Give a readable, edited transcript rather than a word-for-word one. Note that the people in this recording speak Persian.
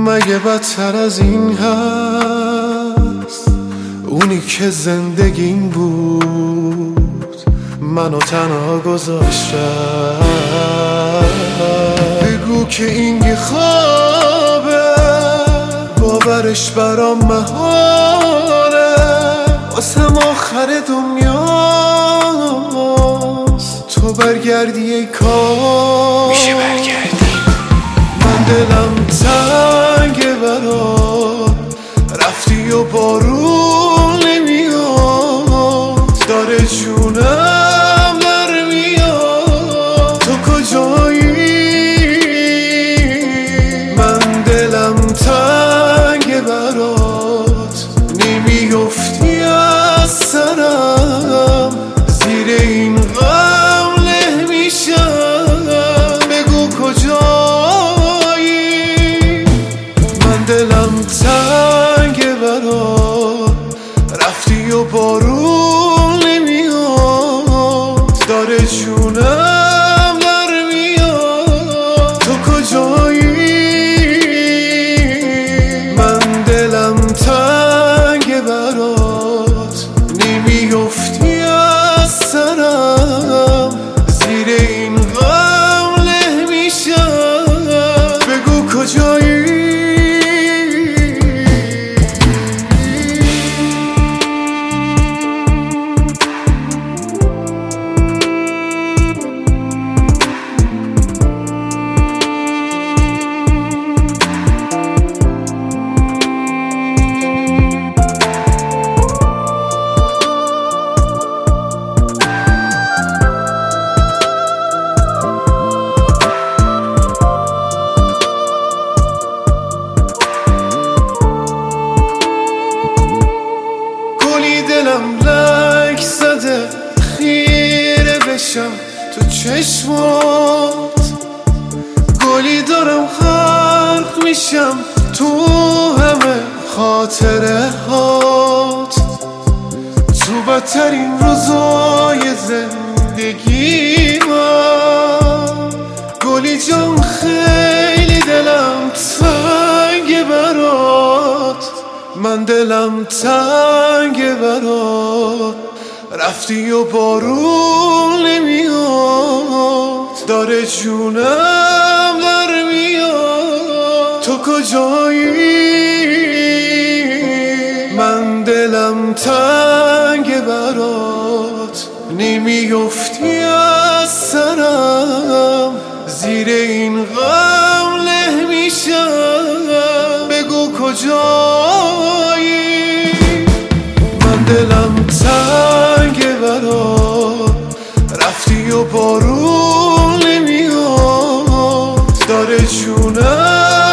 مگه بدتر از این هست؟ اونی که زندگیم بود منو تنها گذاشتم. بگو که این یه خوابه، باورش برام محاله، واسم آخر دنیاست تو برگردی ای کار. میشه برگردی؟ من دلم تنگه برات، رفتی و بارون نمیاد، داره جونم در میاد. تو کجایی؟ من دلم تنگه برات، نمیافتی از سرم، زیر این غم له میشم. بگو کجایی؟ من دلم تنگه برات، رفتی و بارون نمیاد، داره جونم در میاد. تو کجایی؟ من دلم تنگه برات، نمیافتی از سرم، زیر این غم له میشم. بگو کجایی؟ دلم لک زده خیره بشم تو چشمات، گلی دارم غرق میشم تو همه خاطره هات. تو بدترین روزای زندگی من، گلی جان خیلی دلم تنگه برات. من دلم تنگه برات، رفتی و بارون نمیاد، داره جونم در میاد. تو کجایی؟ من دلم تنگه برات، نمیافتی از سرم، زیر این غم له میشم. بگو کجایی؟ من دلم تنگه برات، رفتی و بارون نمیاد، داره جونم